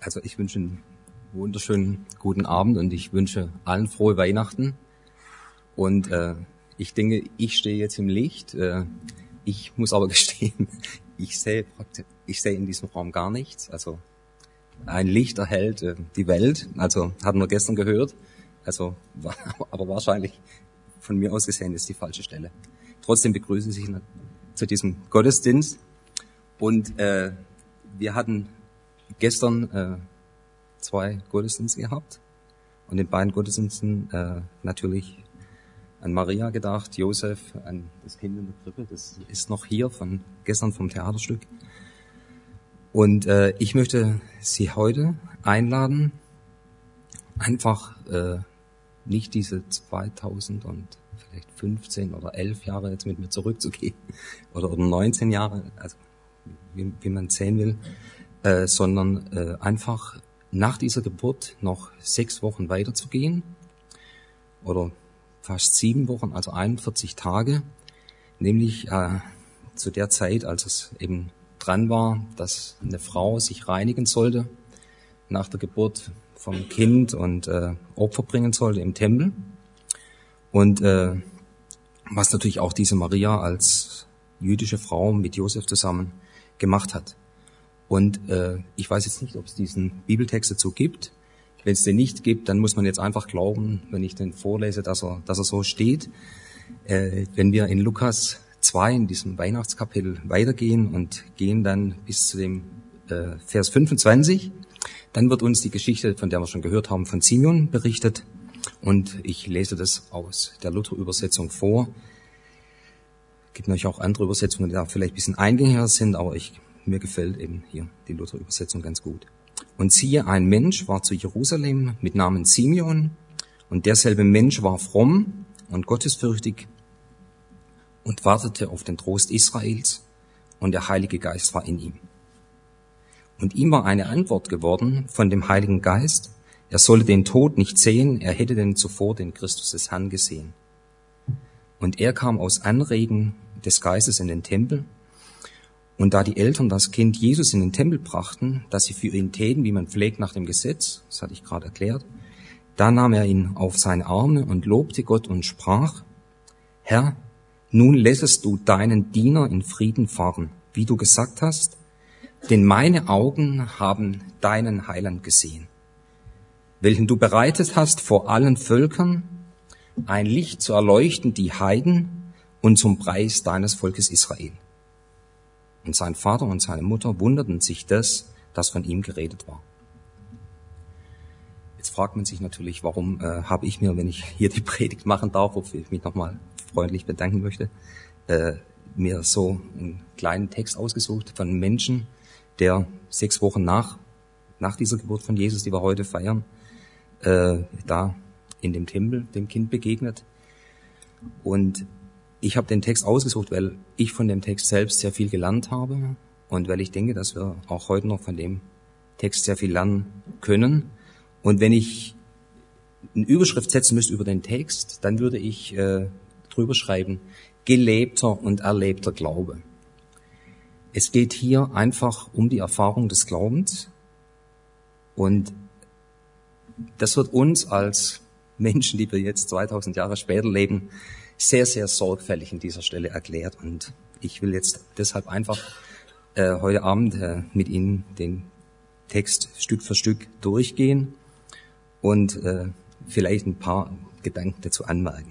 Also ich wünsche einen wunderschönen guten Abend und ich wünsche allen frohe Weihnachten. Und ich denke, ich stehe jetzt im Licht. Ich muss aber gestehen, ich sehe in diesem Raum gar nichts. Also ein Licht erhellt die Welt. Also hatten wir gestern gehört. Also aber wahrscheinlich von mir aus gesehen ist die falsche Stelle. Trotzdem begrüße ich Sie zu diesem Gottesdienst. Und wir hatten gestern 2 Gottesdienste gehabt und in beiden Gottesdiensten natürlich an Maria gedacht, Josef, an das Kind in der Krippe, das ist noch hier von gestern vom Theaterstück. Und ich möchte Sie heute einladen, einfach nicht diese 2000 und vielleicht 15 oder 11 Jahre jetzt mit mir zurückzugehen oder 19 Jahre, also wie man sehen will, sondern einfach nach dieser Geburt noch 6 Wochen weiterzugehen oder fast 7 Wochen, also 41 Tage, nämlich zu der Zeit, als es eben dran war, dass eine Frau sich reinigen sollte nach der Geburt vom Kind und Opfer bringen sollte im Tempel. Und was natürlich auch diese Maria als jüdische Frau mit Josef zusammen gemacht hat. Und ich weiß jetzt nicht, ob es diesen Bibeltext dazu gibt. Wenn es den nicht gibt, dann muss man jetzt einfach glauben, wenn ich den vorlese, dass er so steht. Wenn wir in Lukas 2, in diesem Weihnachtskapitel weitergehen und gehen dann bis zu dem Vers 25, dann wird uns die Geschichte, von der wir schon gehört haben, von Simeon berichtet. Und ich lese das aus der Luther-Übersetzung vor. Es gibt natürlich auch andere Übersetzungen, die da vielleicht ein bisschen eingängiger sind, aber mir gefällt eben hier die Luther-Übersetzung ganz gut. Und siehe, ein Mensch war zu Jerusalem mit Namen Simeon, und derselbe Mensch war fromm und gottesfürchtig und wartete auf den Trost Israels, und der Heilige Geist war in ihm. Und ihm war eine Antwort geworden von dem Heiligen Geist, er solle den Tod nicht sehen, er hätte denn zuvor den Christus des Herrn gesehen. Und er kam aus Anregen des Geistes in den Tempel. Und da die Eltern das Kind Jesus in den Tempel brachten, dass sie für ihn täten, wie man pflegt nach dem Gesetz, das hatte ich gerade erklärt, da nahm er ihn auf seine Arme und lobte Gott und sprach, Herr, nun lässest du deinen Diener in Frieden fahren, wie du gesagt hast, denn meine Augen haben deinen Heiland gesehen, welchen du bereitet hast vor allen Völkern, ein Licht zu erleuchten die Heiden und zum Preis deines Volkes Israel. Und sein Vater und seine Mutter wunderten sich das von ihm geredet war. Jetzt fragt man sich natürlich, warum habe ich mir, wenn ich hier die Predigt machen darf, wofür ich mich nochmal freundlich bedanken möchte, mir so einen kleinen Text ausgesucht von einem Menschen, der 6 Wochen nach dieser Geburt von Jesus, die wir heute feiern, da in dem Tempel dem Kind begegnet. Und ich habe den Text ausgesucht, weil ich von dem Text selbst sehr viel gelernt habe und weil ich denke, dass wir auch heute noch von dem Text sehr viel lernen können. Und wenn ich eine Überschrift setzen müsste über den Text, dann würde ich drüber schreiben, gelebter und erlebter Glaube. Es geht hier einfach um die Erfahrung des Glaubens und das wird uns als Menschen, die wir jetzt 2000 Jahre später leben, sehr, sehr sorgfältig in dieser Stelle erklärt. Und ich will jetzt deshalb einfach heute Abend mit Ihnen den Text Stück für Stück durchgehen und vielleicht ein paar Gedanken dazu anmerken.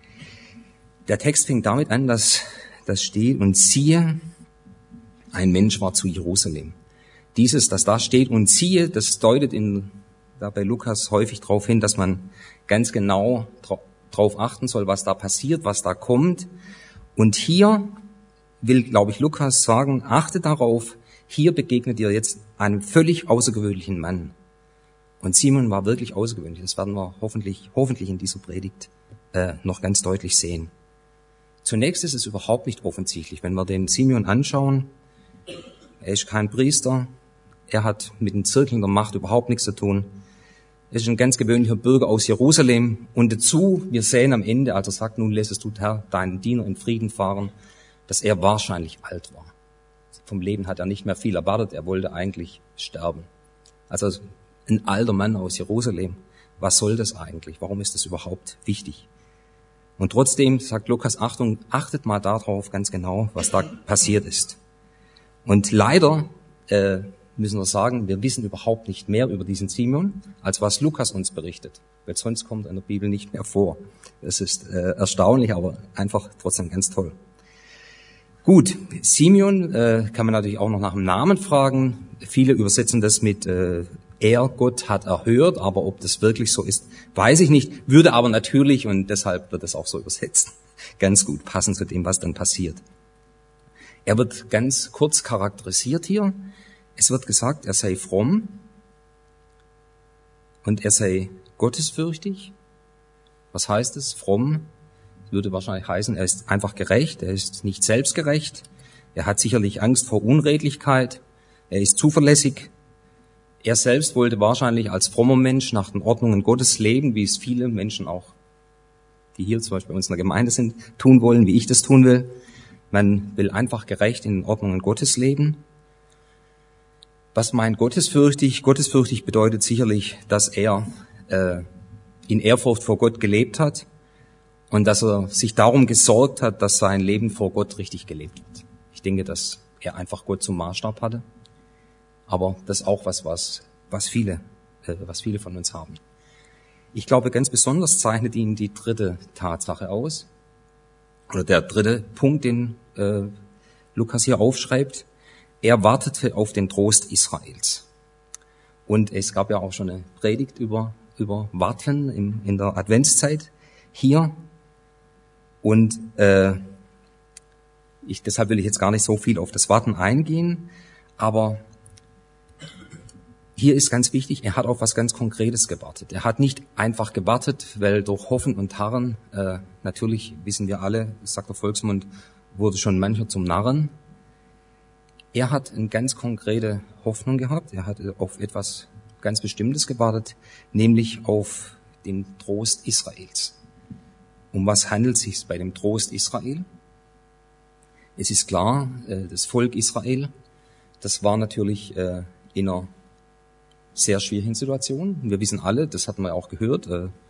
Der Text fängt damit an, dass das steht, und siehe, ein Mensch war zu Jerusalem. Dieses, das da steht, und siehe, das deutet da bei Lukas häufig darauf hin, dass man ganz genau drauf achten soll, was da passiert, was da kommt. Und hier will, glaube ich, Lukas sagen, achte darauf, hier begegnet ihr jetzt einem völlig außergewöhnlichen Mann. Und Simon war wirklich außergewöhnlich. Das werden wir hoffentlich in dieser Predigt noch ganz deutlich sehen. Zunächst ist es überhaupt nicht offensichtlich, wenn wir den Simeon anschauen. Er ist kein Priester, er hat mit den Zirkeln der Macht überhaupt nichts zu tun. Er ist ein ganz gewöhnlicher Bürger aus Jerusalem. Und dazu, wir sehen am Ende, als er sagt, nun lässest du, Herr, deinen Diener in Frieden fahren, dass er wahrscheinlich alt war. Vom Leben hat er nicht mehr viel erwartet, er wollte eigentlich sterben. Also ein alter Mann aus Jerusalem. Was soll das eigentlich? Warum ist das überhaupt wichtig? Und trotzdem sagt Lukas, Achtung, achtet mal darauf ganz genau, was da passiert ist. Und leider müssen wir sagen, wir wissen überhaupt nicht mehr über diesen Simeon, als was Lukas uns berichtet. Weil sonst kommt in der Bibel nicht mehr vor. Das ist erstaunlich, aber einfach trotzdem ganz toll. Gut, Simeon kann man natürlich auch noch nach dem Namen fragen. Viele übersetzen das mit er, Gott, hat erhört, aber ob das wirklich so ist, weiß ich nicht. Würde aber natürlich, und deshalb wird es auch so übersetzt, ganz gut passen zu dem, was dann passiert. Er wird ganz kurz charakterisiert hier. Es wird gesagt, er sei fromm und er sei gottesfürchtig. Was heißt es? Fromm würde wahrscheinlich heißen, er ist einfach gerecht, er ist nicht selbstgerecht, er hat sicherlich Angst vor Unredlichkeit, er ist zuverlässig. Er selbst wollte wahrscheinlich als frommer Mensch nach den Ordnungen Gottes leben, wie es viele Menschen auch, die hier zum Beispiel bei uns in der Gemeinde sind, tun wollen, wie ich das tun will. Man will einfach gerecht in den Ordnungen Gottes leben. Was meint gottesfürchtig? Gottesfürchtig bedeutet sicherlich, dass er in Ehrfurcht vor Gott gelebt hat und dass er sich darum gesorgt hat, dass sein Leben vor Gott richtig gelebt wird. Ich denke, dass er einfach Gott zum Maßstab hatte. Aber das ist auch was viele von uns haben. Ich glaube, ganz besonders zeichnet ihn die dritte Tatsache aus, oder der dritte Punkt, den Lukas hier aufschreibt. Er wartete auf den Trost Israels. Und es gab ja auch schon eine Predigt über Warten in der Adventszeit hier. Und deshalb will ich jetzt gar nicht so viel auf das Warten eingehen, aber hier ist ganz wichtig, er hat auf was ganz Konkretes gewartet. Er hat nicht einfach gewartet, weil durch Hoffen und Harren, natürlich wissen wir alle, sagt der Volksmund, wurde schon mancher zum Narren. Er hat eine ganz konkrete Hoffnung gehabt. Er hat auf etwas ganz Bestimmtes gewartet, nämlich auf den Trost Israels. Um was handelt es sich bei dem Trost Israel? Es ist klar, das Volk Israel, das war natürlich in einer sehr schwierigen Situation. Wir wissen alle, das hatten wir auch gehört,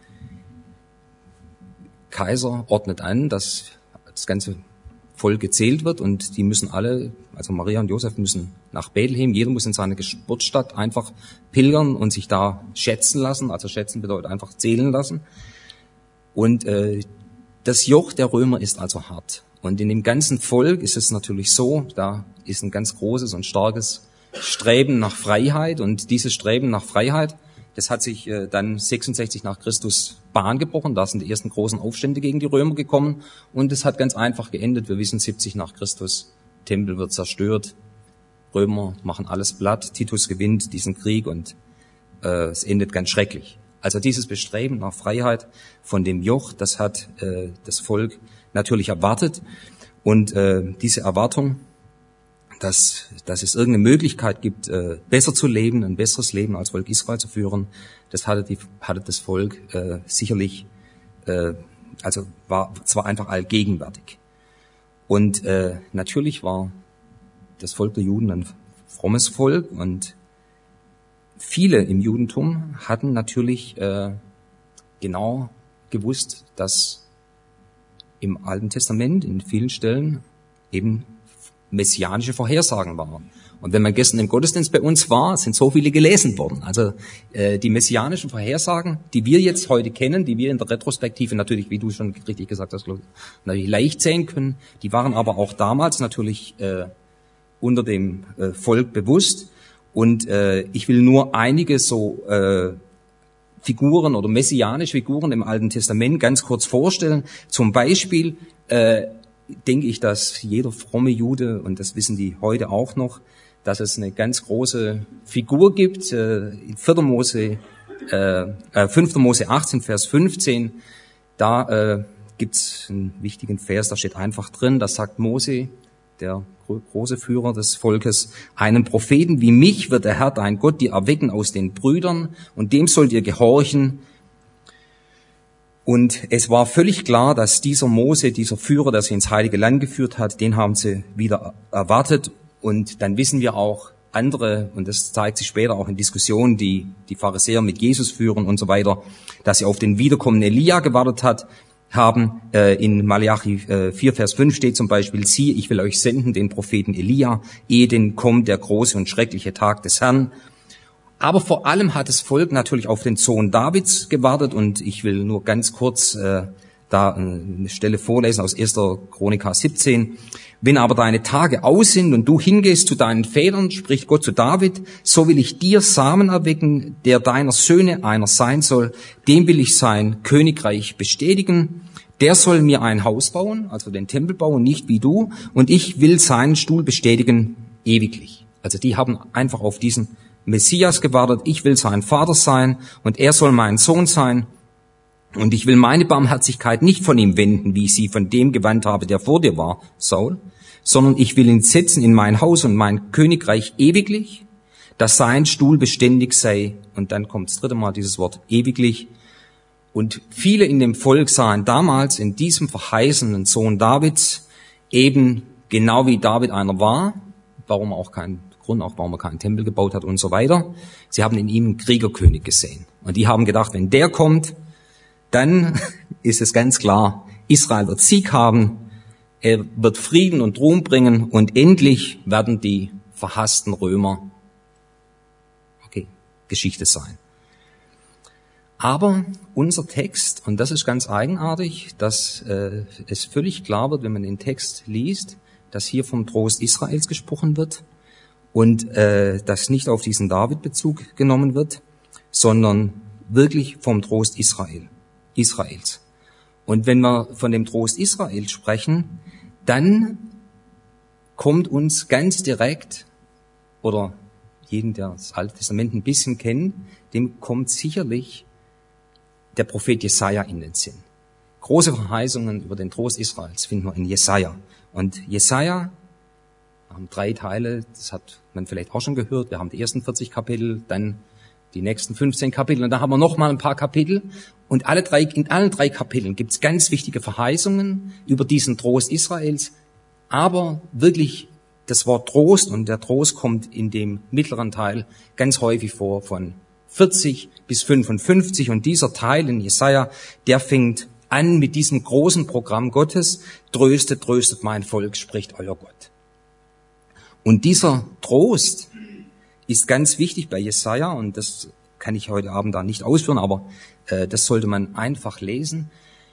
Kaiser ordnet an, dass das ganze Volk gezählt wird und die müssen alle, also Maria und Josef müssen nach Bethlehem, jeder muss in seine Geburtsstadt einfach pilgern und sich da schätzen lassen, also schätzen bedeutet einfach zählen lassen. Und das Joch der Römer ist also hart. Und in dem ganzen Volk ist es natürlich so, da ist ein ganz großes und starkes Streben nach Freiheit, und dieses Streben nach Freiheit, das hat sich dann 66 nach Christus Bahn gebrochen. Da sind die ersten großen Aufstände gegen die Römer gekommen und es hat ganz einfach geendet. Wir wissen, 70 nach Christus, Tempel wird zerstört, Römer machen alles platt, Titus gewinnt diesen Krieg und es endet ganz schrecklich. Also dieses Bestreben nach Freiheit von dem Joch, das hat das Volk natürlich erwartet, und diese Erwartung, dass es irgendeine Möglichkeit gibt, besser zu leben, ein besseres Leben als Volk Israel zu führen, das hatte das Volk sicherlich, also es war einfach allgegenwärtig. Und natürlich war das Volk der Juden ein frommes Volk, und viele im Judentum hatten natürlich genau gewusst, dass im Alten Testament in vielen Stellen eben messianische Vorhersagen waren. Und wenn man gestern im Gottesdienst bei uns war, sind so viele gelesen worden. Also die messianischen Vorhersagen, die wir jetzt heute kennen, die wir in der Retrospektive natürlich, wie du schon richtig gesagt hast, natürlich leicht sehen können, die waren aber auch damals natürlich unter dem Volk bewusst. Und ich will nur einige so Figuren oder messianische Figuren im Alten Testament ganz kurz vorstellen. Zum Beispiel denke ich, dass jeder fromme Jude, und das wissen die heute auch noch, dass es eine ganz große Figur gibt, in 5. Mose 18, Vers 15, da gibt's einen wichtigen Vers, da steht einfach drin, da sagt Mose, der große Führer des Volkes: Einen Propheten wie mich wird der Herr, dein Gott, dir erwecken aus den Brüdern, und dem sollt ihr gehorchen. Und es war völlig klar, dass dieser Mose, dieser Führer, der sie ins Heilige Land geführt hat, den haben sie wieder erwartet. Und dann wissen wir auch, andere, und das zeigt sich später auch in Diskussionen, die die Pharisäer mit Jesus führen und so weiter, dass sie auf den wiederkommenden Elia gewartet haben. In Malachi 4, Vers 5 steht zum Beispiel, siehe, ich will euch senden, den Propheten Elia, ehe denn kommt der große und schreckliche Tag des Herrn. Aber vor allem hat das Volk natürlich auf den Sohn Davids gewartet, und ich will nur ganz kurz da eine Stelle vorlesen aus 1. Chronika 17. Wenn aber deine Tage aus sind und du hingehst zu deinen Vätern, spricht Gott zu David, so will ich dir Samen erwecken, der deiner Söhne einer sein soll, dem will ich sein Königreich bestätigen. Der soll mir ein Haus bauen, also den Tempel bauen, nicht wie du, und ich will seinen Stuhl bestätigen ewiglich. Also die haben einfach auf diesen Messias gewartet. Ich will sein Vater sein und er soll mein Sohn sein. Und ich will meine Barmherzigkeit nicht von ihm wenden, wie ich sie von dem gewandt habe, der vor dir war, Saul, sondern ich will ihn setzen in mein Haus und mein Königreich ewiglich, dass sein Stuhl beständig sei. Und dann kommt das dritte Mal dieses Wort ewiglich. Und viele in dem Volk sahen damals in diesem verheißenen Sohn Davids eben genau wie David einer war, warum er keinen Tempel gebaut hat und so weiter. Sie haben in ihm einen Kriegerkönig gesehen. Und die haben gedacht, wenn der kommt, dann ist es ganz klar, Israel wird Sieg haben, er wird Frieden und Ruhm bringen und endlich werden die verhassten Römer, Geschichte sein. Aber unser Text, und das ist ganz eigenartig, dass es völlig klar wird, wenn man den Text liest, dass hier vom Trost Israels gesprochen wird und dass nicht auf diesen David Bezug genommen wird, sondern wirklich vom Trost Israels. Und wenn wir von dem Trost Israels sprechen, dann kommt uns ganz direkt, oder jeden, der das Alte Testament ein bisschen kennt, dem kommt sicherlich der Prophet Jesaja in den Sinn. Große Verheißungen über den Trost Israels finden wir in Jesaja. Und Jesaja haben 3 Teile, das hat man vielleicht auch schon gehört. Wir haben die ersten 40 Kapitel, dann die nächsten 15 Kapitel, und da haben wir noch mal ein paar Kapitel. Und in allen 3 Kapiteln gibt es ganz wichtige Verheißungen über diesen Trost Israels. Aber wirklich das Wort Trost, und der Trost kommt in dem mittleren Teil ganz häufig vor, von 40 bis 55. Und dieser Teil in Jesaja, der fängt an mit diesem großen Programm Gottes. Tröstet, tröstet mein Volk, spricht euer Gott. Und dieser Trost ist ganz wichtig bei Jesaja, und das kann ich heute Abend da nicht ausführen, aber das sollte man einfach lesen.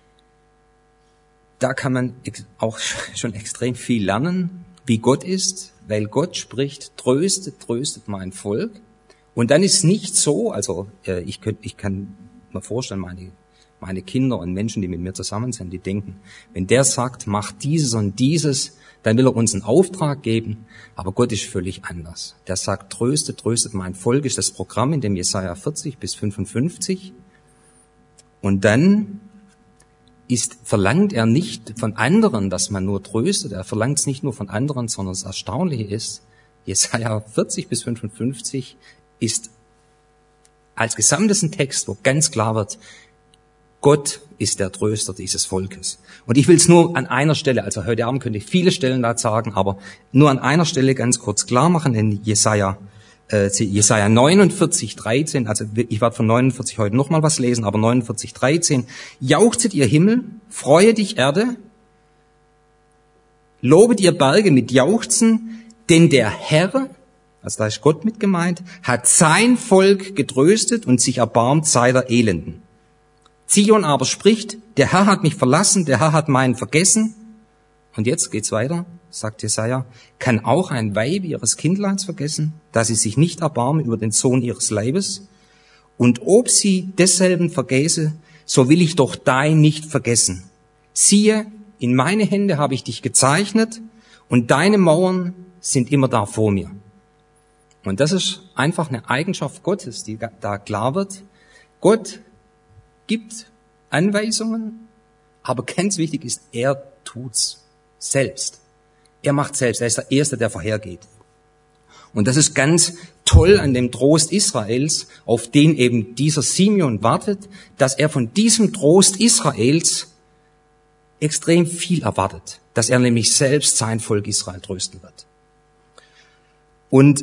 Da kann man auch schon extrem viel lernen, wie Gott ist, weil Gott spricht, tröstet, tröstet mein Volk. Und dann ist nicht so, also ich kann mir vorstellen, meine Kinder und Menschen, die mit mir zusammen sind, die denken, wenn der sagt, mach dieses und dieses, dann will er uns einen Auftrag geben. Aber Gott ist völlig anders. Der sagt, tröstet, tröstet mein Volk, ist das Programm in dem Jesaja 40 bis 55. Und dann verlangt er nicht von anderen, dass man nur tröstet. Er verlangt es nicht nur von anderen, sondern das Erstaunliche ist, Jesaja 40 bis 55 ist als gesamtes ein Text, wo ganz klar wird, Gott ist der Tröster dieses Volkes. Und ich will es nur an einer Stelle, also heute Abend könnte ich viele Stellen da sagen, aber nur an einer Stelle ganz kurz klar machen, in Jesaja 49, 13, also ich werde von 49 heute nochmal was lesen, aber 49, 13, jauchzet ihr Himmel, freue dich Erde, lobet ihr Berge mit Jauchzen, denn der Herr, also da ist Gott mit gemeint, hat sein Volk getröstet und sich erbarmt seiner Elenden. Zion aber spricht, der Herr hat mich verlassen, der Herr hat meinen vergessen. Und jetzt geht's weiter, sagt Jesaja, kann auch ein Weib ihres Kindleins vergessen, dass sie sich nicht erbarmen über den Sohn ihres Leibes? Und ob sie desselben vergäße, so will ich doch dein nicht vergessen. Siehe, in meine Hände habe ich dich gezeichnet und deine Mauern sind immer da vor mir. Und das ist einfach eine Eigenschaft Gottes, die da klar wird. Gott gibt Anweisungen, aber ganz wichtig ist, er tut's selbst. Er macht selbst, er ist der Erste, der vorhergeht. Und das ist ganz toll an dem Trost Israels, auf den eben dieser Simeon wartet, dass er von diesem Trost Israels extrem viel erwartet, dass er nämlich selbst sein Volk Israel trösten wird. Und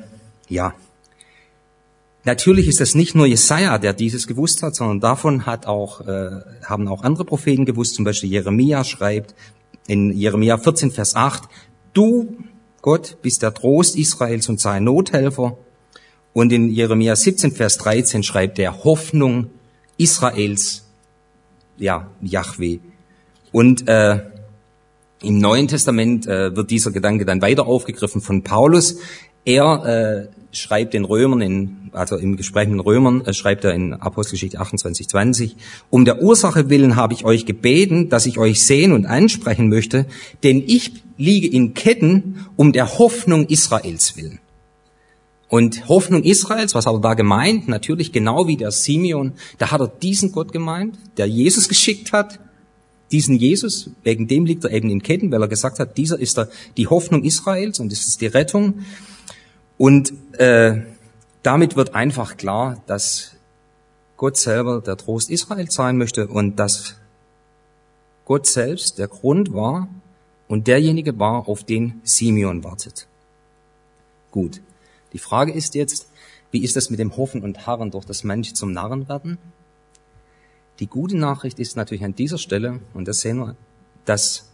natürlich ist es nicht nur Jesaja, der dieses gewusst hat, sondern davon haben auch andere Propheten gewusst. Zum Beispiel Jeremia schreibt in Jeremia 14, Vers 8, du, Gott, bist der Trost Israels und sein Nothelfer. Und in Jeremia 17, Vers 13 schreibt er Hoffnung Israels, Jahwe. Und im Neuen Testament wird dieser Gedanke dann weiter aufgegriffen von Paulus. Er schreibt den Römern, im Gespräch mit den Römern, schreibt er in Apostelgeschichte 28, 20, um der Ursache willen habe ich euch gebeten, dass ich euch sehen und ansprechen möchte, denn ich liege in Ketten um der Hoffnung Israels willen. Und Hoffnung Israels, was hat er da gemeint? Natürlich genau wie der Simeon, da hat er diesen Gott gemeint, der Jesus geschickt hat, diesen Jesus, wegen dem liegt er eben in Ketten, weil er gesagt hat, dieser ist die Hoffnung Israels und das ist die Rettung. Und damit wird einfach klar, dass Gott selber der Trost Israels sein möchte und dass Gott selbst der Grund war und derjenige war, auf den Simeon wartet. Gut, die Frage ist jetzt, wie ist das mit dem Hoffen und Harren durch das manche zum Narren werden? Die gute Nachricht ist natürlich an dieser Stelle, und das sehen wir, dass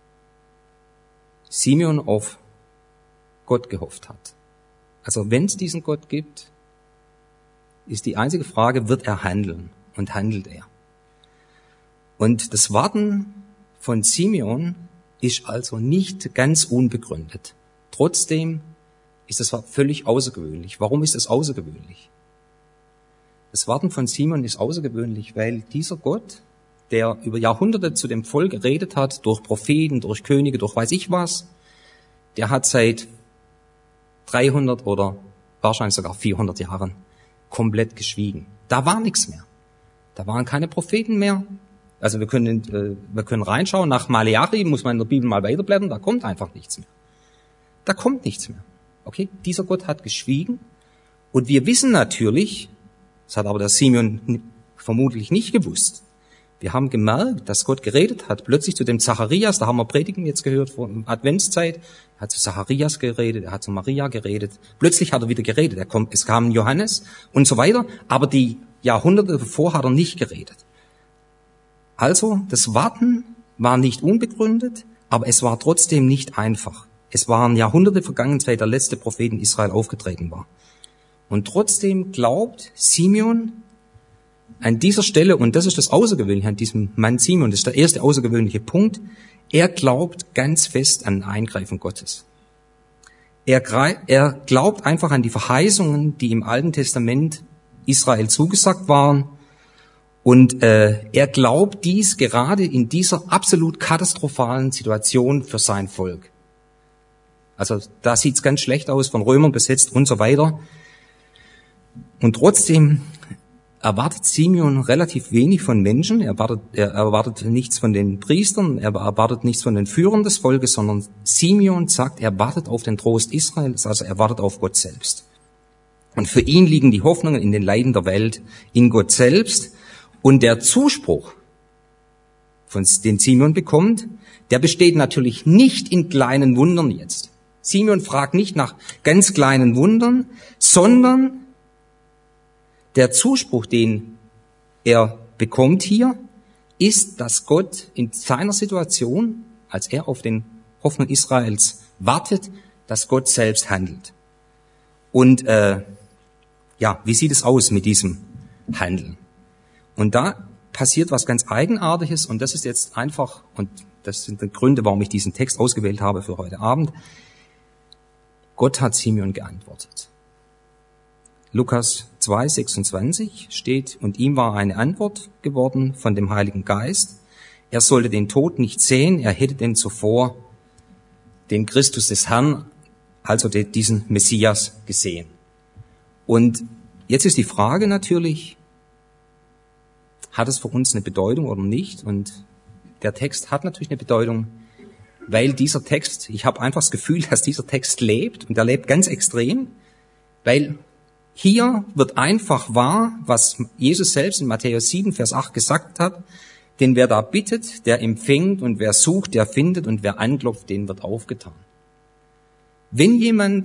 Simeon auf Gott gehofft hat. Also wenn es diesen Gott gibt, ist die einzige Frage, wird er handeln? Und handelt er? Und das Warten von Simeon ist also nicht ganz unbegründet. Trotzdem ist es völlig außergewöhnlich. Warum ist es außergewöhnlich? Das Warten von Simeon ist außergewöhnlich, weil dieser Gott, der über Jahrhunderte zu dem Volk geredet hat, durch Propheten, durch Könige, durch weiß ich was, der hat seit 300 oder wahrscheinlich sogar 400 Jahren komplett geschwiegen. Da war nichts mehr. Da waren keine Propheten mehr. Also wir können reinschauen, nach Maleachi muss man in der Bibel mal weiterblättern, da kommt einfach nichts mehr. Da kommt nichts mehr. Okay? Dieser Gott hat geschwiegen und wir wissen natürlich, das hat aber der Simeon vermutlich nicht gewusst, wir haben gemerkt, dass Gott geredet hat, plötzlich zu dem Zacharias, da haben wir Predigen jetzt gehört vor Adventszeit, er hat zu Zacharias geredet, er hat zu Maria geredet, plötzlich hat er wieder geredet, es kam Johannes und so weiter, aber die Jahrhunderte davor hat er nicht geredet. Also, das Warten war nicht unbegründet, aber es war trotzdem nicht einfach. Es waren Jahrhunderte vergangen, seit der letzte Prophet in Israel aufgetreten war. Und trotzdem glaubt Simeon an dieser Stelle, und das ist das Außergewöhnliche an diesem Mann Simeon, das ist der erste außergewöhnliche Punkt, er glaubt ganz fest an Eingreifen Gottes. Er glaubt einfach an die Verheißungen, die im Alten Testament Israel zugesagt waren, und er glaubt dies gerade in dieser absolut katastrophalen Situation für sein Volk. Also da sieht's ganz schlecht aus, von Römern besetzt und so weiter. Und trotzdem erwartet Simeon relativ wenig von Menschen. Er erwartet nichts von den Priestern, er erwartet nichts von den Führern des Volkes, sondern Simeon sagt, er wartet auf den Trost Israels, also er wartet auf Gott selbst. Und für ihn liegen die Hoffnungen in den Leiden der Welt, in Gott selbst. Und der Zuspruch, den Simeon bekommt, der besteht natürlich nicht in kleinen Wundern jetzt. Simeon fragt nicht nach ganz kleinen Wundern, sondern der Zuspruch, den er bekommt hier, ist, dass Gott in seiner Situation, als er auf den Hoffnung Israels wartet, dass Gott selbst handelt. Und wie sieht es aus mit diesem Handeln? Und da passiert was ganz Eigenartiges, und das ist jetzt einfach, und das sind die Gründe, warum ich diesen Text ausgewählt habe für heute Abend. Gott hat Simeon geantwortet. Lukas 2,26 steht, und ihm war eine Antwort geworden von dem Heiligen Geist. Er sollte den Tod nicht sehen, er hätte denn zuvor den Christus des Herrn, also diesen Messias, gesehen. Und jetzt ist die Frage natürlich, hat es für uns eine Bedeutung oder nicht? Und der Text hat natürlich eine Bedeutung, weil dieser Text, ich habe einfach das Gefühl, dass dieser Text lebt, und er lebt ganz extrem, weil hier wird einfach wahr, was Jesus selbst in Matthäus 7, Vers 8 gesagt hat, denn wer da bittet, der empfängt, und wer sucht, der findet, und wer anklopft, den wird aufgetan. Wenn jemand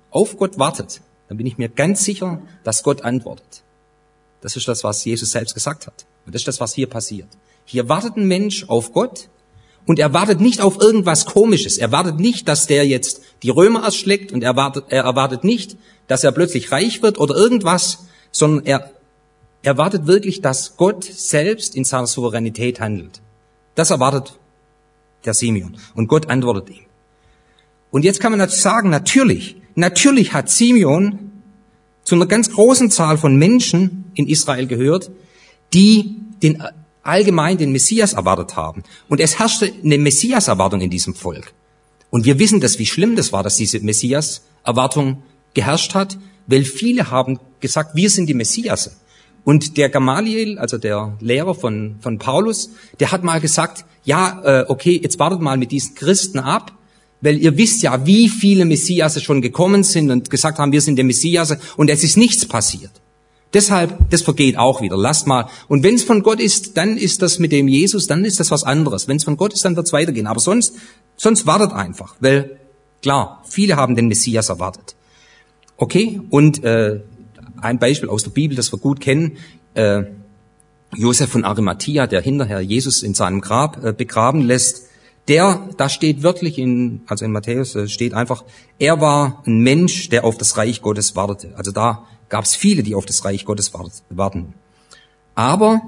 auf Gott wartet, dann bin ich mir ganz sicher, dass Gott antwortet. Das ist das, was Jesus selbst gesagt hat. Und das ist das, was hier passiert. Hier wartet ein Mensch auf Gott und er wartet nicht auf irgendwas Komisches. Er wartet nicht, dass der jetzt die Römer erschlägt und er erwartet nicht, dass er plötzlich reich wird oder irgendwas, sondern er erwartet wirklich, dass Gott selbst in seiner Souveränität handelt. Das erwartet der Simeon. Und Gott antwortet ihm. Und jetzt kann man natürlich sagen, natürlich hat Simeon zu einer ganz großen Zahl von Menschen in Israel gehört, die allgemein den Messias erwartet haben. Und es herrschte eine Messias-Erwartung in diesem Volk. Und wir wissen das, wie schlimm das war, dass diese Messias-Erwartung geherrscht hat, weil viele haben gesagt, wir sind die Messiasse. Und der Gamaliel, also der Lehrer von Paulus, der hat mal gesagt, ja, okay, jetzt wartet mal mit diesen Christen ab, weil ihr wisst ja, wie viele Messiasse schon gekommen sind und gesagt haben, wir sind der Messiasse und es ist nichts passiert. Deshalb, das vergeht auch wieder. Lasst mal. Und wenn es von Gott ist, dann ist das mit dem Jesus, dann ist das was anderes. Wenn es von Gott ist, dann wird es weitergehen. Aber sonst wartet einfach, weil klar, viele haben den Messias erwartet. Okay, und ein Beispiel aus der Bibel, das wir gut kennen, Josef von Arimathea, der hinterher Jesus in seinem Grab begraben lässt, da steht wörtlich in Matthäus steht einfach, er war ein Mensch, der auf das Reich Gottes wartete. Also da gab es viele, die auf das Reich Gottes warten. Aber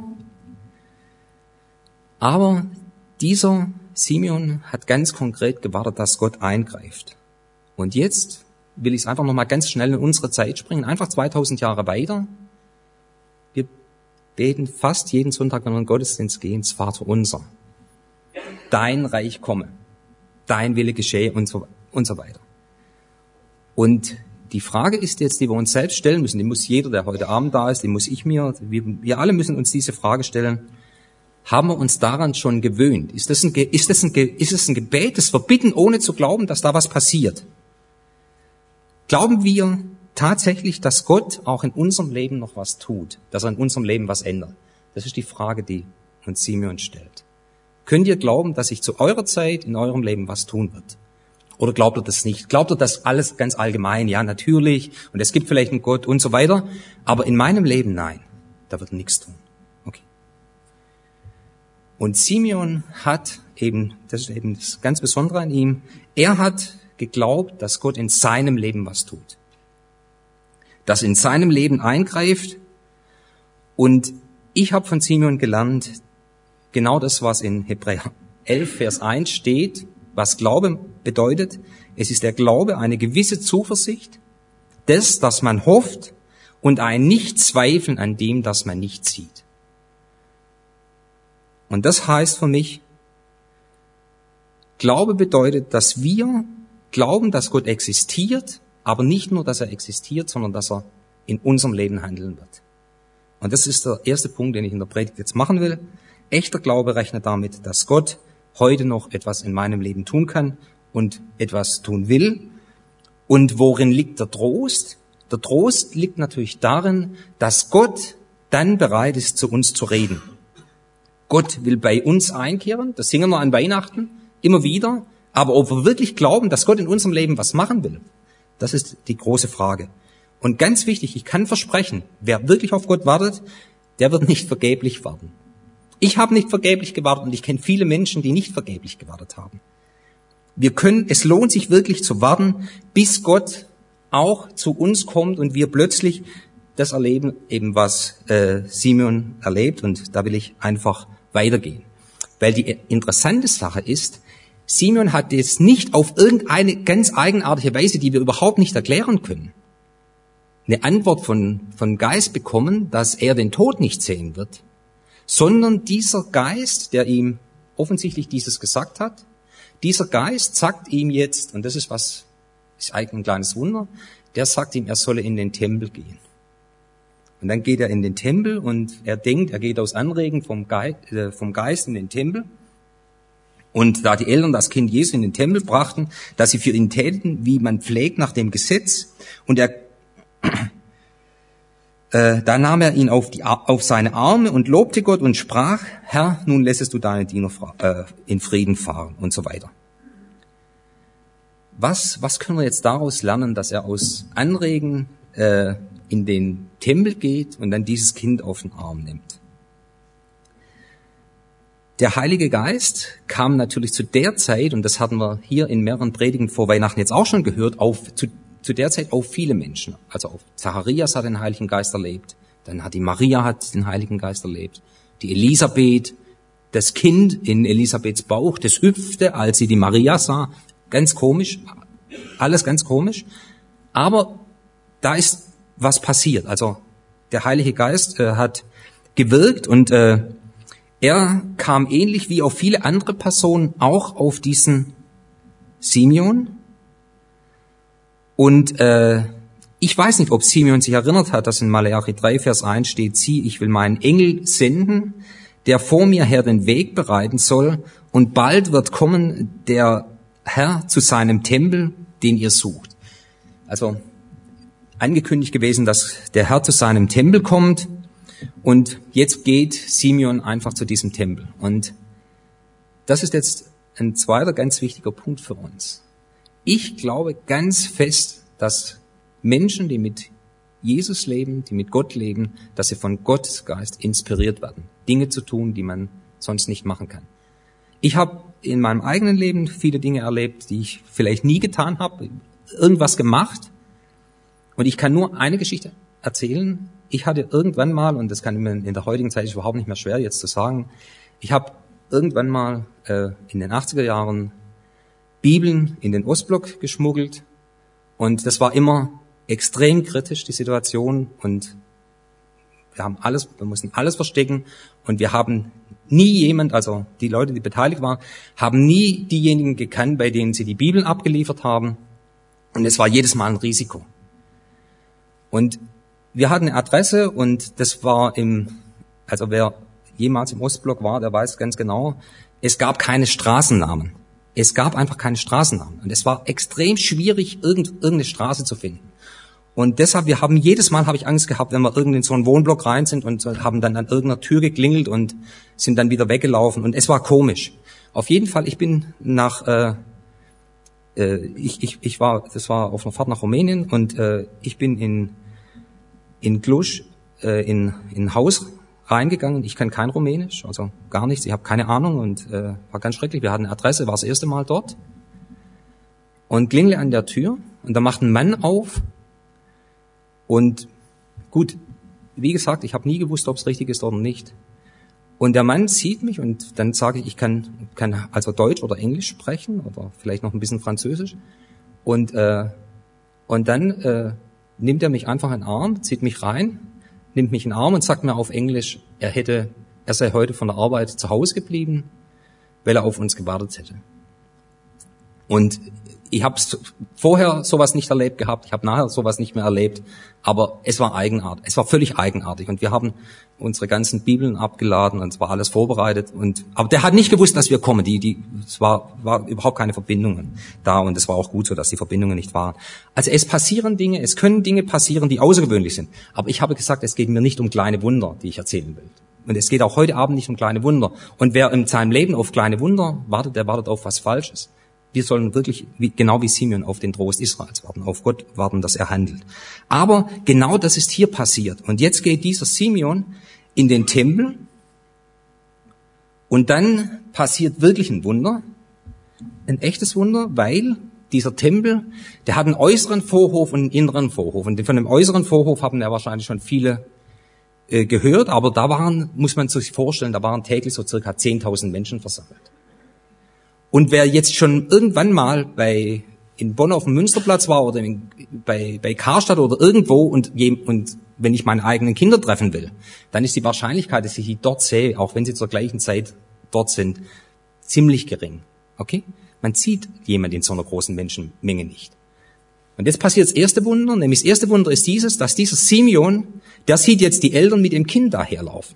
dieser Simeon hat ganz konkret gewartet, dass Gott eingreift. Und jetzt will ich es einfach nochmal ganz schnell in unsere Zeit springen, einfach 2000 Jahre weiter. Wir beten fast jeden Sonntag, wenn wir in den Gottesdienst gehen, Vater unser. Dein Reich komme, dein Wille geschehe und so weiter. Und die Frage ist jetzt, die wir uns selbst stellen müssen, die muss jeder, der heute Abend da ist, die muss ich mir, wir alle müssen uns diese Frage stellen. Haben wir uns daran schon gewöhnt? Ist es ein Gebet, das wir bitten, ohne zu glauben, dass da was passiert? Glauben wir tatsächlich, dass Gott auch in unserem Leben noch was tut, dass er in unserem Leben was ändert? Das ist die Frage, die uns Simeon stellt. Könnt ihr glauben, dass sich zu eurer Zeit in eurem Leben was tun wird? Oder glaubt ihr das nicht? Glaubt ihr das alles ganz allgemein? Ja, natürlich. Und es gibt vielleicht einen Gott und so weiter. Aber in meinem Leben, nein. Da wird nichts tun. Okay. Und Simeon hat eben, das ist eben das ganz Besondere an ihm, er hat geglaubt, dass Gott in seinem Leben was tut. Dass in seinem Leben eingreift. Und ich habe von Simeon gelernt, genau das, was in Hebräer 11, Vers 1 steht, was Glaube bedeutet. Es ist der Glaube, eine gewisse Zuversicht, das, dass man hofft und ein Nicht-Zweifeln an dem, das man nicht sieht. Und das heißt für mich, Glaube bedeutet, dass wir glauben, dass Gott existiert, aber nicht nur, dass er existiert, sondern dass er in unserem Leben handeln wird. Und das ist der erste Punkt, den ich in der Predigt jetzt machen will. Echter Glaube rechnet damit, dass Gott heute noch etwas in meinem Leben tun kann und etwas tun will. Und worin liegt der Trost? Der Trost liegt natürlich darin, dass Gott dann bereit ist, zu uns zu reden. Gott will bei uns einkehren, das singen wir an Weihnachten, immer wieder. Aber ob wir wirklich glauben, dass Gott in unserem Leben was machen will, das ist die große Frage. Und ganz wichtig, ich kann versprechen, wer wirklich auf Gott wartet, der wird nicht vergeblich warten. Ich habe nicht vergeblich gewartet und ich kenne viele Menschen, die nicht vergeblich gewartet haben. Es lohnt sich wirklich zu warten, bis Gott auch zu uns kommt und wir plötzlich das erleben, eben was Simeon erlebt. Und da will ich einfach weitergehen. Weil die interessante Sache ist, Simeon hat jetzt nicht auf irgendeine ganz eigenartige Weise, die wir überhaupt nicht erklären können, eine Antwort von Geist bekommen, dass er den Tod nicht sehen wird, sondern dieser Geist, der ihm offensichtlich dieses gesagt hat, dieser Geist sagt ihm jetzt, und das ist eigentlich ein kleines Wunder, der sagt ihm, er solle in den Tempel gehen. Und dann geht er in den Tempel und er denkt, er geht aus Anregen vom Geist in den Tempel. Und da die Eltern das Kind Jesu in den Tempel brachten, dass sie für ihn täten, wie man pflegt nach dem Gesetz, und da nahm er ihn auf seine Arme und lobte Gott und sprach, Herr, nun lässest du deine Diener in Frieden fahren und so weiter. was können wir jetzt daraus lernen, dass er aus Anregen in den Tempel geht und dann dieses Kind auf den Arm nimmt? Der Heilige Geist kam natürlich zu der Zeit, und das hatten wir hier in mehreren Predigen vor Weihnachten jetzt auch schon gehört, zu der Zeit auf viele Menschen. Also auf Zacharias hat den Heiligen Geist erlebt, dann hat die Maria hat den Heiligen Geist erlebt, die Elisabeth, das Kind in Elisabeths Bauch, das hüpfte, als sie die Maria sah. Ganz komisch, alles ganz komisch. Aber da ist was passiert. Also der Heilige Geist hat gewirkt und er kam ähnlich wie auf viele andere Personen auch auf diesen Simeon. Und ich weiß nicht, ob Simeon sich erinnert hat, dass in Malachi 3, Vers 1 steht, sieh, ich will meinen Engel senden, der vor mir her den Weg bereiten soll, und bald wird kommen der Herr zu seinem Tempel, den ihr sucht. Also angekündigt gewesen, dass der Herr zu seinem Tempel kommt, und jetzt geht Simeon einfach zu diesem Tempel. Und das ist jetzt ein zweiter ganz wichtiger Punkt für uns. Ich glaube ganz fest, dass Menschen, die mit Jesus leben, die mit Gott leben, dass sie von Gottes Geist inspiriert werden, Dinge zu tun, die man sonst nicht machen kann. Ich habe in meinem eigenen Leben viele Dinge erlebt, die ich vielleicht nie getan habe, irgendwas gemacht. Und ich kann nur eine Geschichte erzählen. Ich hatte irgendwann mal, und das kann mir in der heutigen Zeit überhaupt nicht mehr schwer jetzt zu sagen, ich habe irgendwann mal in den 80er Jahren Bibeln in den Ostblock geschmuggelt, und das war immer extrem kritisch, die Situation, und wir mussten alles verstecken, und wir haben nie also die Leute, die beteiligt waren, haben nie diejenigen gekannt, bei denen sie die Bibeln abgeliefert haben, und es war jedes Mal ein Risiko. Und wir hatten eine Adresse, und das war also wer jemals im Ostblock war, der weiß ganz genau, es gab keine Straßennamen. Es gab einfach keine Straßennamen. Und es war extrem schwierig, irgendeine Straße zu finden. Und deshalb, jedes Mal habe ich Angst gehabt, wenn wir irgendwie in so einen Wohnblock rein sind, und haben dann an irgendeiner Tür geklingelt und sind dann wieder weggelaufen. Und es war komisch. Auf jeden Fall, ich bin das war auf einer Fahrt nach Rumänien, und ich bin in Cluj in ein Haus reingegangen. Ich kann kein Rumänisch, also gar nichts. Ich habe keine Ahnung, und war ganz schrecklich. Wir hatten eine Adresse, war das erste Mal dort, und klingle an der Tür, und da macht ein Mann auf. Und gut, wie gesagt, ich habe nie gewusst, ob es richtig ist oder nicht. Und der Mann sieht mich, und dann sage ich kann also Deutsch oder Englisch sprechen oder vielleicht noch ein bisschen Französisch. Und dann nimmt er mich einfach in den Arm, zieht mich rein, nimmt mich in den Arm und sagt mir auf Englisch, er sei heute von der Arbeit zu Hause geblieben, weil er auf uns gewartet hätte. Und ich habe vorher sowas nicht erlebt gehabt, ich habe nachher sowas nicht mehr erlebt, aber es war eigenartig, es war völlig eigenartig, und wir haben unsere ganzen Bibeln abgeladen, und es war alles vorbereitet, aber der hat nicht gewusst, dass wir kommen, es war überhaupt keine Verbindungen da, und es war auch gut so, dass die Verbindungen nicht waren. Also es können Dinge passieren, die außergewöhnlich sind, aber ich habe gesagt, es geht mir nicht um kleine Wunder, die ich erzählen will. Und es geht auch heute Abend nicht um kleine Wunder. Und wer in seinem Leben auf kleine Wunder wartet, der wartet auf was Falsches. Wir sollen wirklich, genau wie Simeon, auf den Trost Israels warten, auf Gott warten, dass er handelt. Aber genau das ist hier passiert. Und jetzt geht dieser Simeon in den Tempel, und dann passiert wirklich ein Wunder, ein echtes Wunder, weil dieser Tempel, der hat einen äußeren Vorhof und einen inneren Vorhof. Und von dem äußeren Vorhof haben ja wahrscheinlich schon viele gehört, aber muss man sich vorstellen, da waren täglich so circa 10.000 Menschen versammelt. Und wer jetzt schon irgendwann mal in Bonn auf dem Münsterplatz war oder bei Karstadt oder irgendwo und wenn ich meine eigenen Kinder treffen will, dann ist die Wahrscheinlichkeit, dass ich die dort sehe, auch wenn sie zur gleichen Zeit dort sind, ziemlich gering. Okay? Man sieht jemand in so einer großen Menschenmenge nicht. Und jetzt passiert das erste Wunder, nämlich das erste Wunder ist dass dieser Simeon, der sieht jetzt die Eltern mit dem Kind daherlaufen.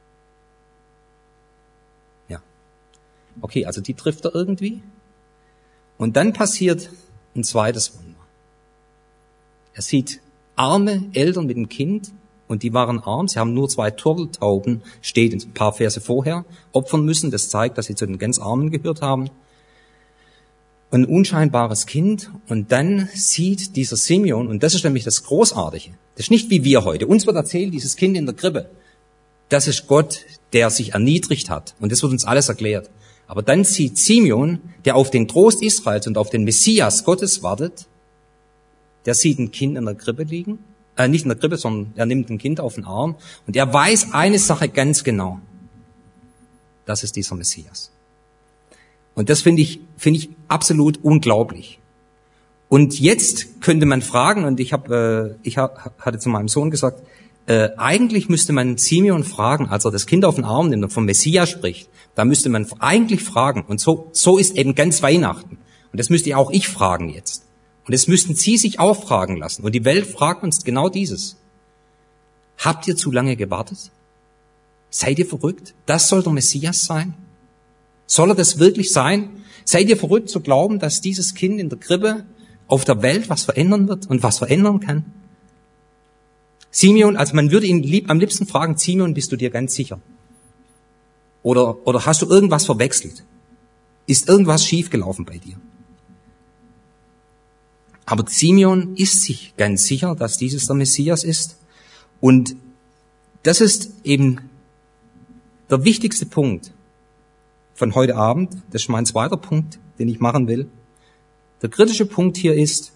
Okay, also die trifft er irgendwie. Und dann passiert ein zweites Wunder. Er sieht arme Eltern mit dem Kind, und die waren arm. Sie haben nur 2 Turteltauben, steht ein paar Verse vorher, opfern müssen. Das zeigt, dass sie zu den ganz Armen gehört haben. ein unscheinbares Kind, und dann sieht dieser Simeon, und das ist nämlich das Großartige, das ist nicht wie wir heute. Uns wird erzählt, dieses Kind in der Krippe, das ist Gott, der sich erniedrigt hat, und das wird uns alles erklärt. Aber dann sieht Simeon, der auf den Trost Israels und auf den Messias Gottes wartet, der sieht ein Kind in der Krippe liegen, nicht in der Krippe, sondern er nimmt ein Kind auf den Arm, und er weiß eine Sache ganz genau. Das ist dieser Messias. Und das finde ich absolut unglaublich. Und jetzt könnte man fragen, und ich hatte zu meinem Sohn gesagt, eigentlich müsste man Simeon fragen, als er das Kind auf den Arm nimmt und vom Messias spricht, da müsste man eigentlich fragen. Und so ist eben ganz Weihnachten. Und das müsste auch ich fragen jetzt. Und das müssten Sie sich auch fragen lassen. Und die Welt fragt uns genau dieses. Habt ihr zu lange gewartet? Seid ihr verrückt? Das soll der Messias sein? Soll er das wirklich sein? Seid ihr verrückt zu glauben, dass dieses Kind in der Krippe auf der Welt was verändern wird und was verändern kann? Simeon, also man würde ihn am liebsten fragen, Simeon, bist du dir ganz sicher? Oder hast du irgendwas verwechselt? Ist irgendwas schiefgelaufen bei dir? Aber Simeon ist sich ganz sicher, dass dieses der Messias ist. Und das ist eben der wichtigste Punkt von heute Abend. Das ist mein zweiter Punkt, den ich machen will. Der kritische Punkt hier ist,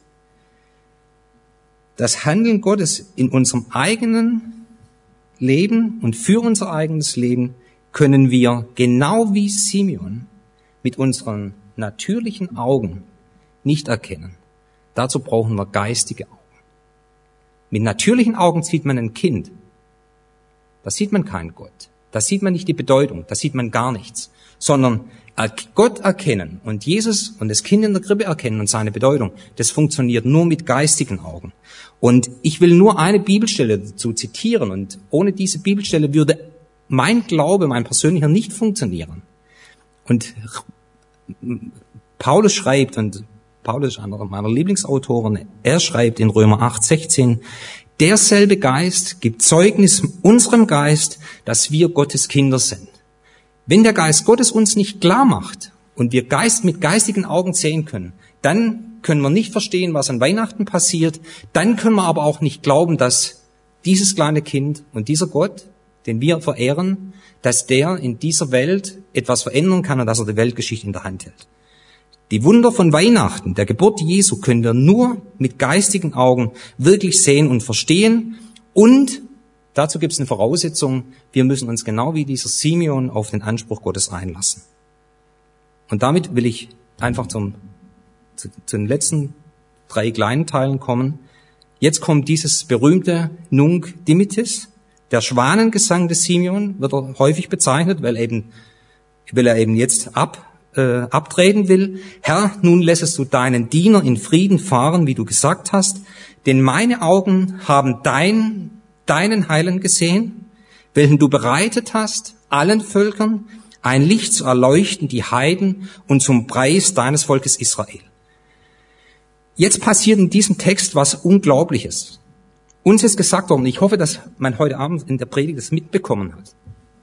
das Handeln Gottes in unserem eigenen Leben und für unser eigenes Leben können wir genau wie Simeon mit unseren natürlichen Augen nicht erkennen. Dazu brauchen wir geistige Augen. Mit natürlichen Augen sieht man ein Kind. Da sieht man keinen Gott. Da sieht man nicht die Bedeutung. Da sieht man gar nichts. Sondern Gott erkennen und Jesus und das Kind in der Krippe erkennen und seine Bedeutung, das funktioniert nur mit geistigen Augen. Und ich will nur eine Bibelstelle dazu zitieren, und ohne diese Bibelstelle würde mein Glaube, mein persönlicher, nicht funktionieren. Und Paulus schreibt, und Paulus ist einer meiner Lieblingsautoren, er schreibt in Römer 8,16, derselbe Geist gibt Zeugnis unserem Geist, dass wir Gottes Kinder sind. Wenn der Geist Gottes uns nicht klar macht und wir mit geistigen Augen sehen können, dann können wir nicht verstehen, was an Weihnachten passiert. Dann können wir aber auch nicht glauben, dass dieses kleine Kind und dieser Gott, den wir verehren, dass der in dieser Welt etwas verändern kann und dass er die Weltgeschichte in der Hand hält. Die Wunder von Weihnachten, der Geburt Jesu, können wir nur mit geistigen Augen wirklich sehen und verstehen. Und dazu gibt es eine Voraussetzung, wir müssen uns genau wie dieser Simeon auf den Anspruch Gottes einlassen. Und damit will ich einfach zu den letzten 3 kleinen Teilen kommen. Jetzt kommt dieses berühmte Nunc Dimittis, der Schwanengesang des Simeon, wird er häufig bezeichnet, weil er eben jetzt abtreten will. Herr, nun lässest du deinen Diener in Frieden fahren, wie du gesagt hast, denn meine Augen haben deinen Heiland gesehen, welchen du bereitet hast, allen Völkern, ein Licht zu erleuchten, die Heiden, und zum Preis deines Volkes Israel. Jetzt passiert in diesem Text was Unglaubliches. Uns ist gesagt worden, ich hoffe, dass man heute Abend in der Predigt das mitbekommen hat.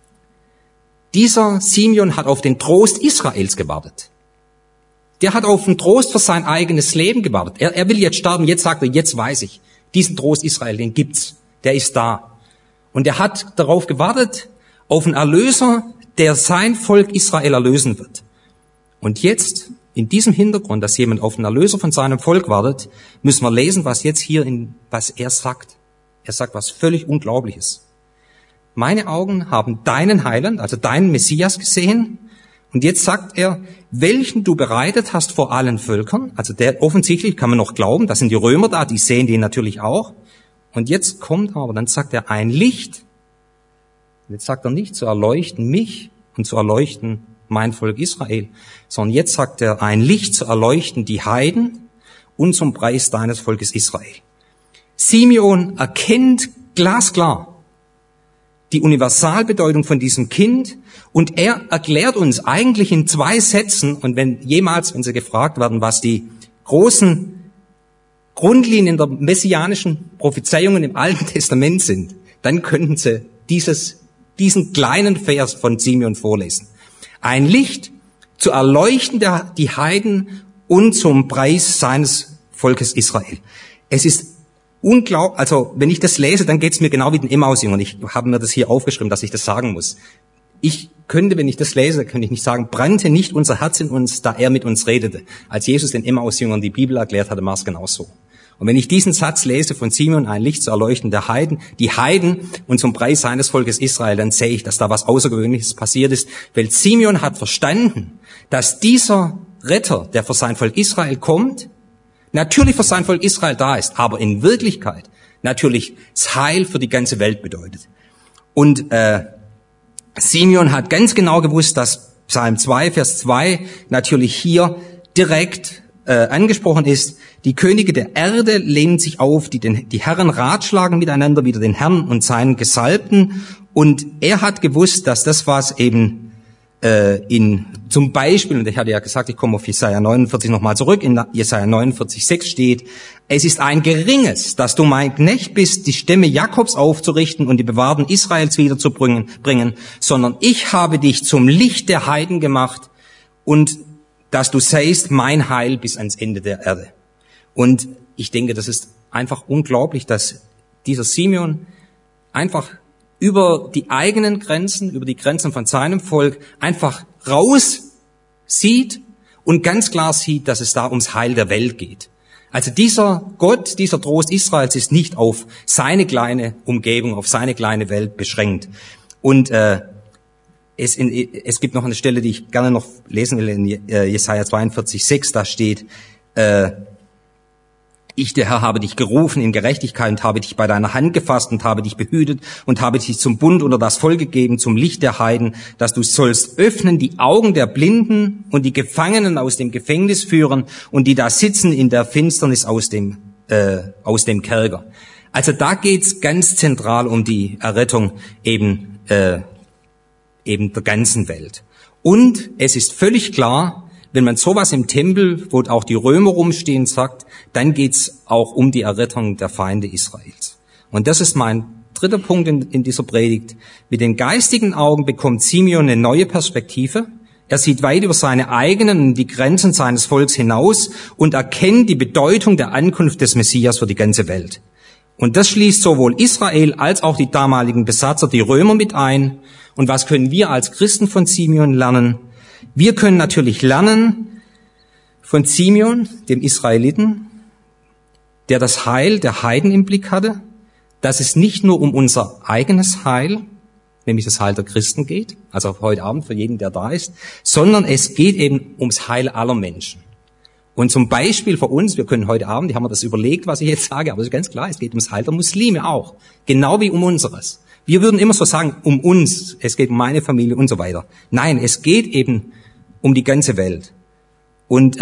Dieser Simeon hat auf den Trost Israels gewartet. Der hat auf den Trost für sein eigenes Leben gewartet. Er will jetzt sterben, jetzt sagt er, jetzt weiß ich, diesen Trost Israel, den gibt's, der ist da. Und er hat darauf gewartet, auf einen Erlöser, der sein Volk Israel erlösen wird. Und jetzt, in diesem Hintergrund, dass jemand auf einen Erlöser von seinem Volk wartet, müssen wir lesen, was jetzt hier was er sagt. Er sagt was völlig Unglaubliches. Meine Augen haben deinen Heiland, also deinen Messias gesehen. Und jetzt sagt er, welchen du bereitet hast vor allen Völkern. Also der offensichtlich kann man noch glauben, das sind die Römer da, die sehen den natürlich auch. Und jetzt kommt aber, dann sagt er, ein Licht. Jetzt sagt er nicht, zu erleuchten mich und zu erleuchten mein Volk Israel, sondern jetzt sagt er, ein Licht zu erleuchten die Heiden und zum Preis deines Volkes Israel. Simeon erkennt glasklar die Universalbedeutung von diesem Kind, und er erklärt uns eigentlich in 2 Sätzen, und wenn Sie gefragt werden, was die großen Grundlinien der messianischen Prophezeiungen im Alten Testament sind, dann könnten Sie diesen kleinen Vers von Simeon vorlesen. Ein Licht zu erleuchten die Heiden und zum Preis seines Volkes Israel. Es ist unglaublich, also wenn ich das lese, dann geht es mir genau wie den Emmaus-Jüngern. Ich habe mir das hier aufgeschrieben, dass ich das sagen muss. Ich könnte, wenn ich das lese, könnte ich nicht sagen, brannte nicht unser Herz in uns, da er mit uns redete. Als Jesus den Emmaus-Jüngern die Bibel erklärt hatte, war es genauso. Und wenn ich diesen Satz lese von Simeon, ein Licht zu erleuchten der Heiden, die Heiden und zum Preis seines Volkes Israel, dann sehe ich, dass da was Außergewöhnliches passiert ist, weil Simeon hat verstanden, dass dieser Retter, der für sein Volk Israel kommt, natürlich für sein Volk Israel da ist, aber in Wirklichkeit natürlich das Heil für die ganze Welt bedeutet. Und Simeon hat ganz genau gewusst, dass Psalm 2, Vers 2 natürlich hier direkt angesprochen ist. Die Könige der Erde lehnen sich auf, die Herren ratschlagen miteinander, wieder den Herrn und seinen Gesalbten. Und er hat gewusst, dass das, was eben zum Beispiel, und ich hatte ja gesagt, ich komme auf Jesaja 49 nochmal zurück, in Jesaja 49,6 steht, es ist ein Geringes, dass du mein Knecht bist, die Stämme Jakobs aufzurichten und die Bewahrten Israels wiederzubringen, sondern ich habe dich zum Licht der Heiden gemacht und dass du seist mein Heil bis ans Ende der Erde. Und ich denke, das ist einfach unglaublich, dass dieser Simeon einfach über die eigenen Grenzen, über die Grenzen von seinem Volk einfach raus sieht und ganz klar sieht, dass es da ums Heil der Welt geht. Also dieser Gott, dieser Trost Israels ist nicht auf seine kleine Umgebung, auf seine kleine Welt beschränkt. Und es gibt noch eine Stelle, die ich gerne noch lesen will, in Jesaja 42,6, da steht, ich, der Herr, habe dich gerufen in Gerechtigkeit und habe dich bei deiner Hand gefasst und habe dich behütet und habe dich zum Bund unter das Volk gegeben, zum Licht der Heiden, dass du sollst öffnen die Augen der Blinden und die Gefangenen aus dem Gefängnis führen und die da sitzen in der Finsternis aus dem Kerker. Also da geht's ganz zentral um die Errettung eben der ganzen Welt. Und es ist völlig klar, wenn man sowas im Tempel, wo auch die Römer rumstehen, sagt, dann geht's auch um die Errettung der Feinde Israels. Und das ist mein dritter Punkt in dieser Predigt. Mit den geistigen Augen bekommt Simeon eine neue Perspektive. Er sieht weit über seine eigenen und die Grenzen seines Volks hinaus und erkennt die Bedeutung der Ankunft des Messias für die ganze Welt. Und das schließt sowohl Israel als auch die damaligen Besatzer, die Römer, mit ein. Und was können wir als Christen von Simeon lernen? Wir können natürlich lernen von Simeon, dem Israeliten, der das Heil der Heiden im Blick hatte, dass es nicht nur um unser eigenes Heil, nämlich das Heil der Christen geht, also heute Abend für jeden, der da ist, sondern es geht eben ums Heil aller Menschen. Und zum Beispiel für uns, wir können heute Abend, die haben wir das überlegt, was ich jetzt sage, aber es ist ganz klar, es geht ums Heil der Muslime auch, genau wie um unseres. Wir würden immer so sagen, um uns, es geht um meine Familie und so weiter. Nein, es geht eben um die ganze Welt. Und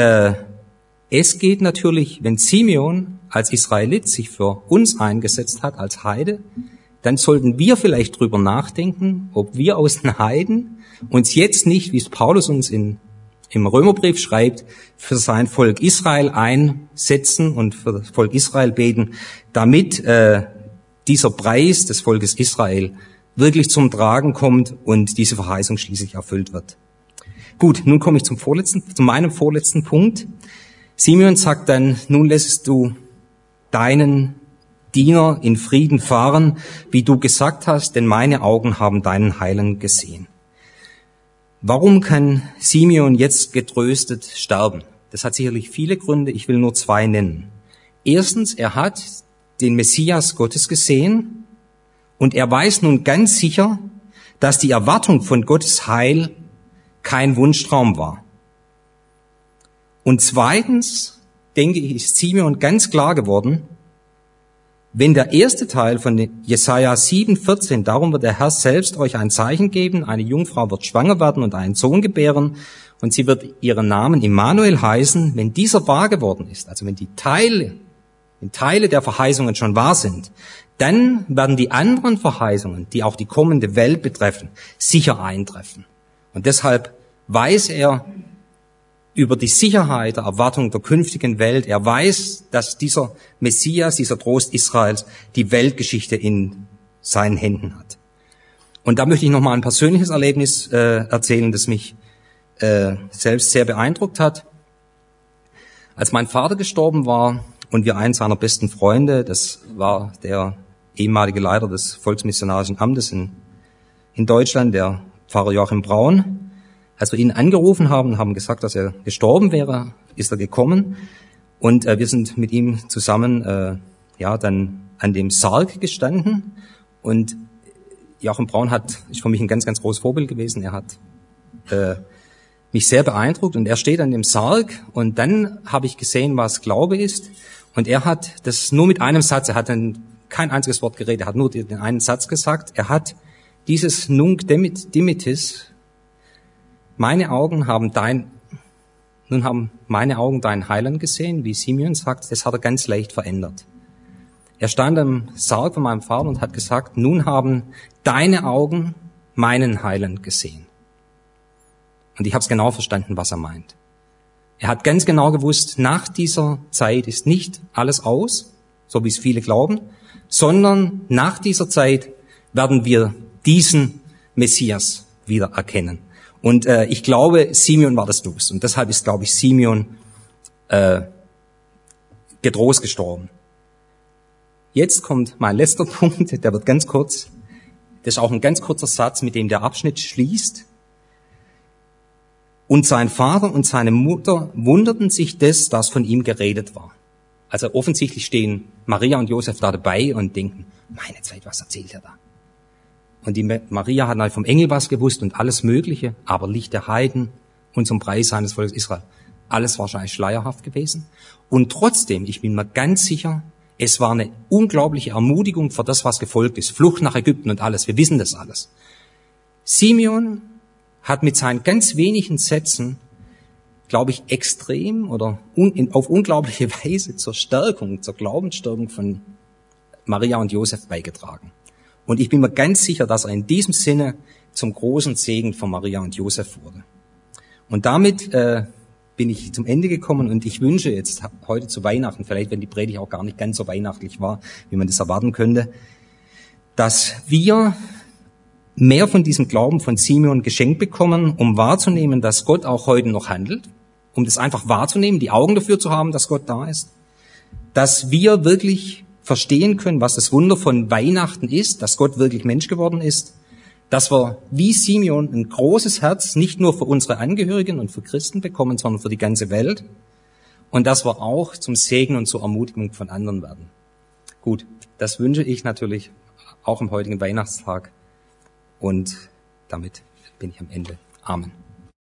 es geht natürlich, wenn Simeon als Israelit sich für uns eingesetzt hat, als Heide, dann sollten wir vielleicht drüber nachdenken, ob wir aus den Heiden uns jetzt nicht, wie es Paulus uns im Römerbrief schreibt, für sein Volk Israel einsetzen und für das Volk Israel beten, damit dieser Preis des Volkes Israel wirklich zum Tragen kommt und diese Verheißung schließlich erfüllt wird. Gut, nun komme ich zu meinem vorletzten Punkt. Simeon sagt dann, nun lässest du deinen Diener in Frieden fahren, wie du gesagt hast, denn meine Augen haben deinen Heiland gesehen. Warum kann Simeon jetzt getröstet sterben? Das hat sicherlich viele Gründe, ich will nur zwei nennen. Erstens, er hat den Messias Gottes gesehen und er weiß nun ganz sicher, dass die Erwartung von Gottes Heil kein Wunschtraum war. Und zweitens, denke ich, ist Simeon ganz klar geworden, wenn der erste Teil von Jesaja 7,14, darum wird der Herr selbst euch ein Zeichen geben, eine Jungfrau wird schwanger werden und einen Sohn gebären und sie wird ihren Namen Immanuel heißen, wenn dieser wahr geworden ist, also wenn Teile der Verheißungen schon wahr sind, dann werden die anderen Verheißungen, die auch die kommende Welt betreffen, sicher eintreffen. Und deshalb weiß er über die Sicherheit der Erwartung der künftigen Welt. Er weiß, dass dieser Messias, dieser Trost Israels, die Weltgeschichte in seinen Händen hat. Und da möchte ich nochmal ein persönliches Erlebnis erzählen, das mich selbst sehr beeindruckt hat. Als mein Vater gestorben war und wir einen seiner besten Freunde, das war der ehemalige Leiter des Volksmissionarischen Amtes in Deutschland, der Pfarrer Joachim Braun, als wir ihn angerufen haben und haben gesagt, dass er gestorben wäre, ist er gekommen und wir sind mit ihm zusammen dann an dem Sarg gestanden und Joachim Braun ist für mich ein ganz, ganz großes Vorbild gewesen. Er hat mich sehr beeindruckt und er steht an dem Sarg und dann habe ich gesehen, was Glaube ist und er hat das nur mit einem Satz, er hat dann kein einziges Wort geredet, er hat nur den einen Satz gesagt, er hat dieses Nunc dimittis, nun haben meine Augen deinen Heiland gesehen, wie Simeon sagt, das hat er ganz leicht verändert. Er stand am Sarg von meinem Vater und hat gesagt, nun haben deine Augen meinen Heiland gesehen. Und ich habe es genau verstanden, was er meint. Er hat ganz genau gewusst, nach dieser Zeit ist nicht alles aus, so wie es viele glauben, sondern nach dieser Zeit werden wir diesen Messias wieder erkennen. Und ich glaube, Simeon war das los. Und deshalb ist, glaube ich, Simeon getrost gestorben. Jetzt kommt mein letzter Punkt, der wird ganz kurz. Das ist auch ein ganz kurzer Satz, mit dem der Abschnitt schließt. Und sein Vater und seine Mutter wunderten sich des, das von ihm geredet war. Also offensichtlich stehen Maria und Josef da dabei und denken, meine Zeit, was erzählt er da? Und die Maria hat halt vom Engel was gewusst und alles Mögliche, aber Licht der Heiden und zum Preis seines Volkes Israel. Alles wahrscheinlich schleierhaft gewesen. Und trotzdem, ich bin mir ganz sicher, es war eine unglaubliche Ermutigung für das, was gefolgt ist. Flucht nach Ägypten und alles. Wir wissen das alles. Simeon hat mit seinen ganz wenigen Sätzen, glaube ich, extrem oder auf unglaubliche Weise zur Glaubensstärkung von Maria und Josef beigetragen. Und ich bin mir ganz sicher, dass er in diesem Sinne zum großen Segen von Maria und Josef wurde. Und damit bin ich zum Ende gekommen und ich wünsche jetzt heute zu Weihnachten, vielleicht wenn die Predigt auch gar nicht ganz so weihnachtlich war, wie man das erwarten könnte, dass wir mehr von diesem Glauben von Simeon geschenkt bekommen, um wahrzunehmen, dass Gott auch heute noch handelt, um das einfach wahrzunehmen, die Augen dafür zu haben, dass Gott da ist, dass wir wirklich verstehen können, was das Wunder von Weihnachten ist, dass Gott wirklich Mensch geworden ist, dass wir wie Simeon ein großes Herz nicht nur für unsere Angehörigen und für Christen bekommen, sondern für die ganze Welt und dass wir auch zum Segen und zur Ermutigung von anderen werden. Gut, das wünsche ich natürlich auch am heutigen Weihnachtstag und damit bin ich am Ende. Amen.